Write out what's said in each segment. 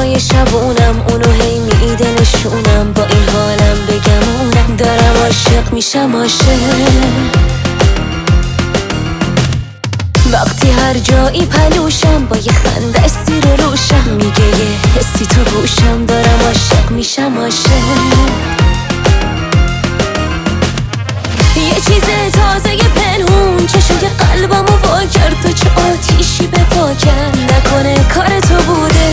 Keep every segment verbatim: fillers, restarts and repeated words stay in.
های شبونم اونو هی میده نشونم، با این حالم بگمونم دارم عاشق میشم عاشق. وقتی هر جایی پلوشم با یه خندش زیر روشم، میگه یه حسی تو گوشم دارم عاشق میشم عاشق. یه چیز تازه پنهون چشای قلبمو وا کرد و چه آتیشی به پا کرد. نکنه کار تو بوده،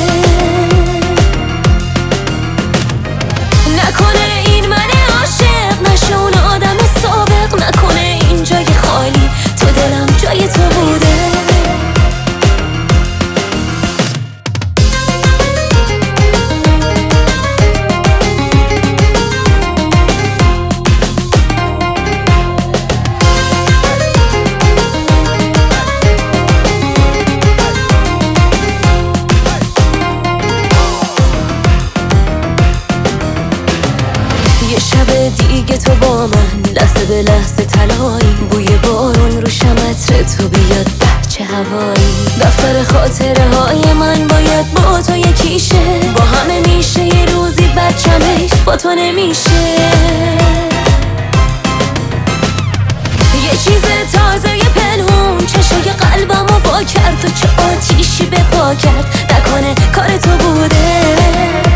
نکنه این من عاشق نشه اون آدم سابق، نکنه این جای خالی تو دلم جای تو بوده. یه شب دیگه تو با من لحظه به لحظه تلایی، بوی بارون رو شمتر تو بیاد چه هوایی. دفتر خاطره های من باید با تو یکیشه، با همه میشه یه روزی بچم حیف با تو نمیشه. یه چیز تازه پنهون چشای قلبمو وا کرد و چه آتیشی به پا کرد. نکنه کار تو بوده،